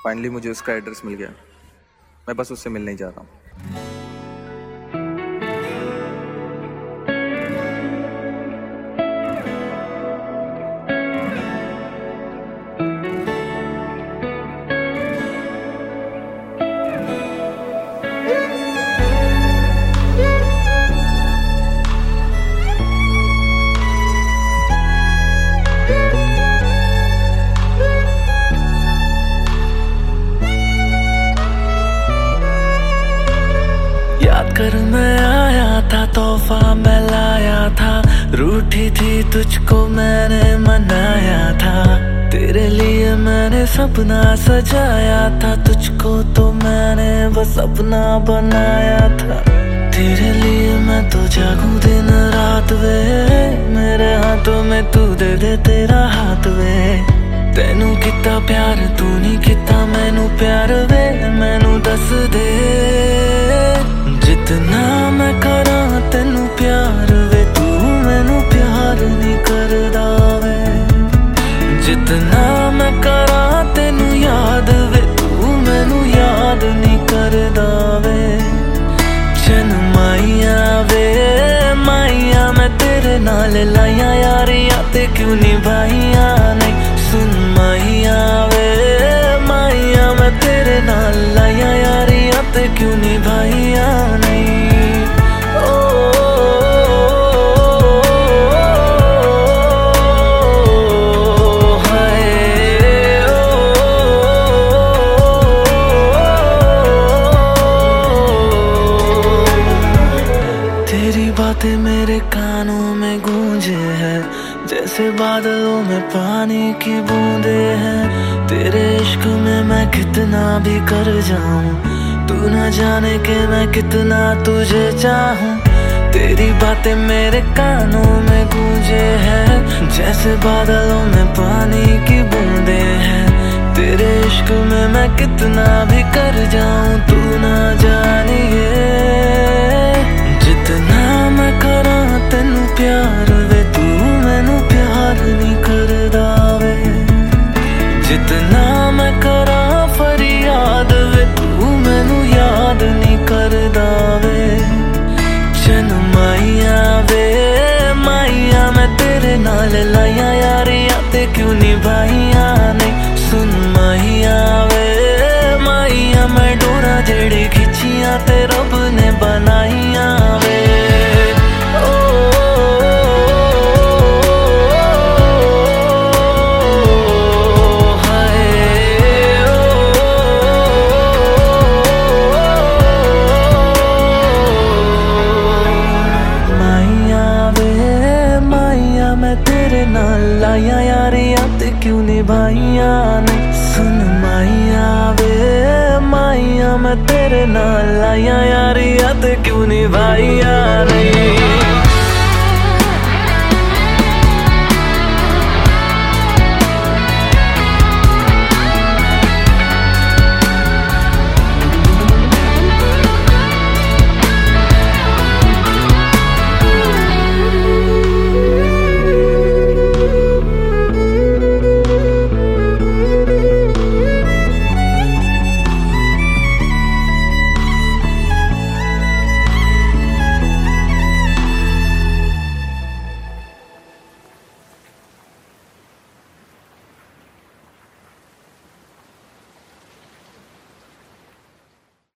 Finally मुझे उसका address मिल गया। मैं बस उससे मिलने ही जा रहा हूँ। याद कर मैं आया था, तोहफा मैं लाया था, रूठी थी तुझको मैंने मनाया था। तेरे लिए मैंने सपना सजाया था, तुझको तो मैंने बस अपना बनाया था। तेरे लिए मैं तो जागूं दिन रात वे, मेरे हाथों में तू दे दे तेरा हाथ वे। तेनू कितना प्यार तू नहीं कितना मैनू प्यार वे, मैनू दस दे जितना मैं करा तेनू प्यार वे, तू मैनू प्यार नहीं करदा वे। जितना मैं करा तेनू याद वे, तू मैनू याद नहीं करदा वे। चन माइया वे माइया मैं तेरे नाल लाइया यारियां ते क्यों निभाइया नहीं। सुन माइया वे माइया मैं तेरे नाल लाइया यारियां ते क्यों निभाइया नहीं। तेरी बातें मेरे कानों में गूंजे हैं, जैसे बादलों में पानी की बूंदे हैं। तेरे इश्क में मैं कितना भी कर जाऊं, तू न जाने के मैं कितना तुझे चाहूं। तेरी बातें मेरे कानों में गूंजे हैं, जैसे बादलों में पानी की बूंदे हैं। तेरे इश्क में मैं कितना भी कर जाऊं, तू न जानिए। जितना मैं करा तेनू प्यार वे, तू मैनू प्यार नहीं करदा वे। जितना मैं करा फरियाद वे, तू मैनू याद नहीं करदा वे। चन माइया वे माइया मैं तेरे नाल लाइया यारियां ते क्यों निभाइया नहीं। सुन माइया वे माइया मैं डोरा जेड़ी खिंचियां ते रब ने बनाइया वे। लाइया यारियां ते क्यों निभाइया नहीं। सुन माइया वे माइया मैं तेरे नाल लाइया यारियां ते क्यों निभाइया नहीं।